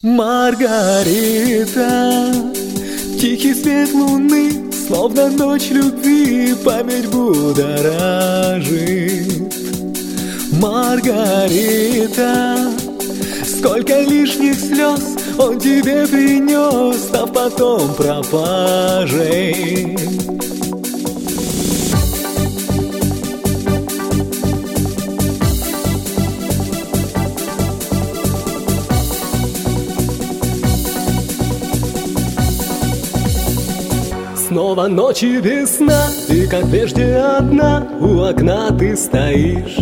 Маргарита, тихий свет луны, словно ночь любви, память будоражит. Маргарита, сколько лишних слез он тебе принес, став потом пропажей. Снова ночи без сна, и как прежде одна у окна ты стоишь.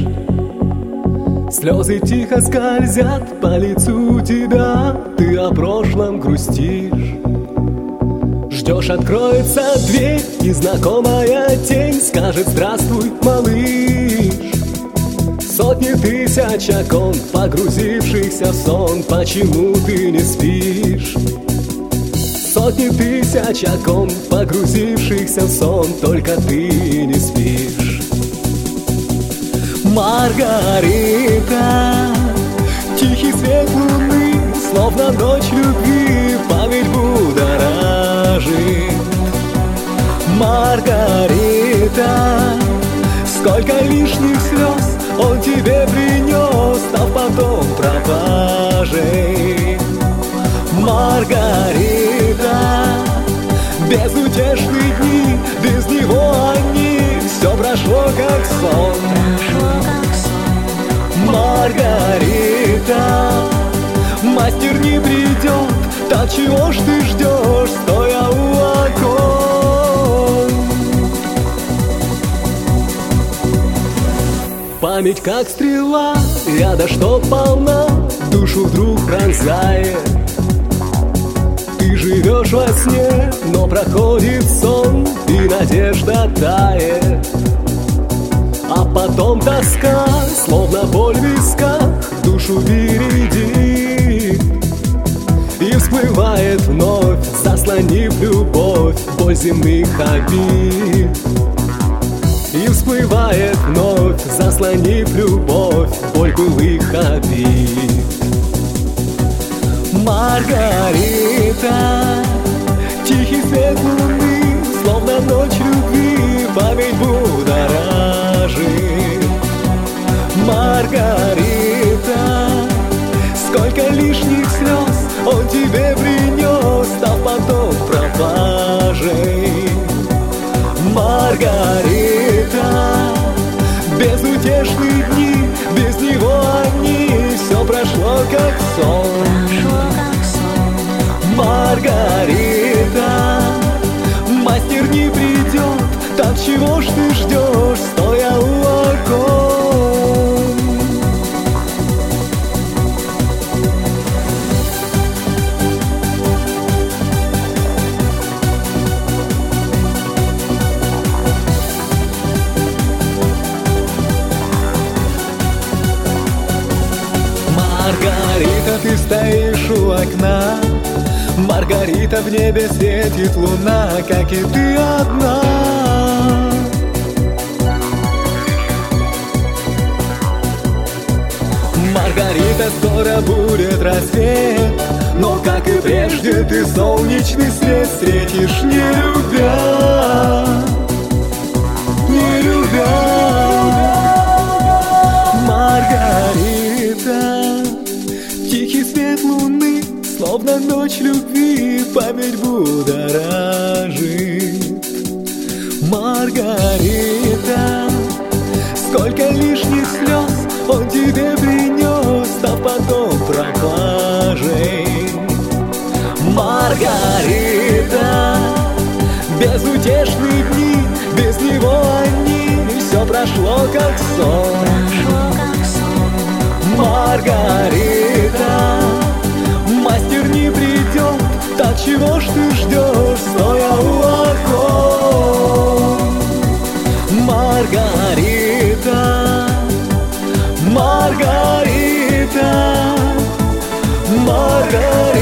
Слезы тихо скользят по лицу тебя, ты о прошлом грустишь. Ждешь, откроется дверь, и знакомая тень скажет: здравствуй, малыш. Сотни тысяч окон, погрузившихся в сон, почему ты не спишь? Сотни тысяч окон, погрузившихся в сон, только ты не спишь. Маргарита, тихий свет луны, словно ночь любви, память будоражит. Маргарита, сколько лишних слез он тебе принес, став потом пропажей. Маргарита, безутешные дни, без него они, все прошло как сон. Маргарита, мастер не придет, так чего ж ты ждешь, стоя у окон? Память как стрела, яда что полна, душу вдруг пронзает. Ты живешь во сне, но проходит сон, и надежда тает. А потом тоска, словно боль в висках, душу бередит. И всплывает вновь, заслонив любовь, боль земных обид. И всплывает вновь, заслонив любовь, боль былых обид. Маргарита, тихий свет луны, словно ночь любви, память будоражит. Маргарита, сколько лишних слез он тебе принес, став потом пропажей. Маргарита, безутешные дни, без него они, все прошло как сон. Маргарита, мастер не придет, так чего ж ты ждешь, стоя у окон? Маргарита, ты стоишь у окна. Маргарита, в небе светит луна, как и ты одна. Маргарита, скоро будет рассвет, но, как и прежде, ты солнечный свет встретишь, не любя, не любя. Маргарита, тихий свет луны, словно ночь любви, память будоражит. Маргарита, сколько лишних слез он тебе принес, став потом пропажей. Маргарита, безутешные дни, без него они, все прошло как сон. Маргарита, мастер не придет, так чего ж ты ждешь, стоя у окон? Маргарита, Маргарита, Маргарита.